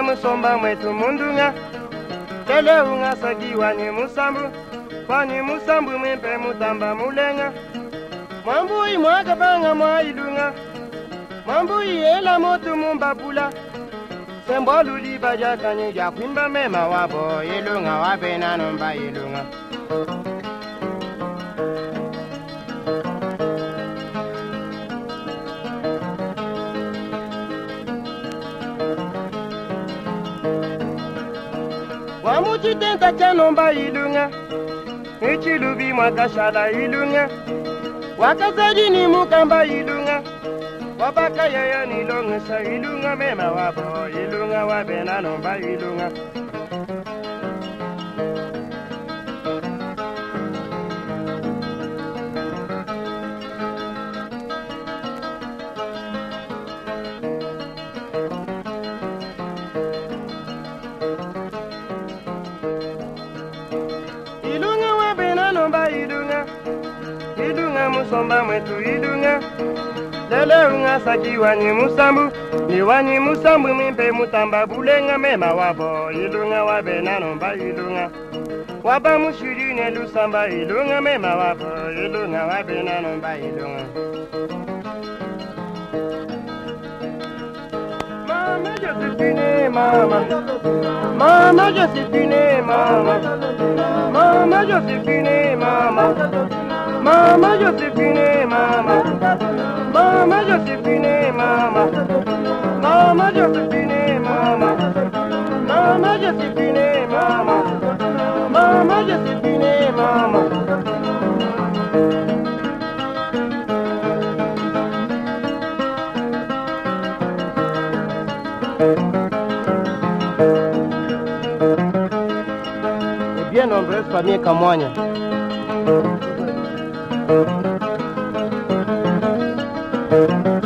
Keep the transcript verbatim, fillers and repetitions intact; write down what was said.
musomba mwetu mundunga Lele unga sagi wanye musambu Wanye musambu mimpe mutamba mulenga Mwambui mwagabanga mwa ilunga Mwambui ela motu mumbabula Sembolu libaja kanye jakwimba mema wabo Ilunga wabena nomba ilunga Wamuchi tenta chanomba ilunga Ichilubi mwakashala ilunga Wakazaji ni mukamba ilunga Wabaka yaya nilongesa ilunga mema wabo Ilunga wabena nomba ilunga Ilunga wabena nomba ilunga Ilunga musomba mwetu ilunga Lele unga saki wanyi musambu Ni wanyi musambu mimpe mutamba bulenga mema wabo Ilunga wabena nomba ilunga Waba mushirine lusamba ilunga mema wabo Ilunga wabena nomba ilunga Mama Josephine mama Mama Josephine mama Mama Josephine mama Mama Josephine mama Mama Josephine mama Mama Josephine mama Mama Josephine mama Mama Josephine mama Et bien nombreuses familles Kamwanya Thank you.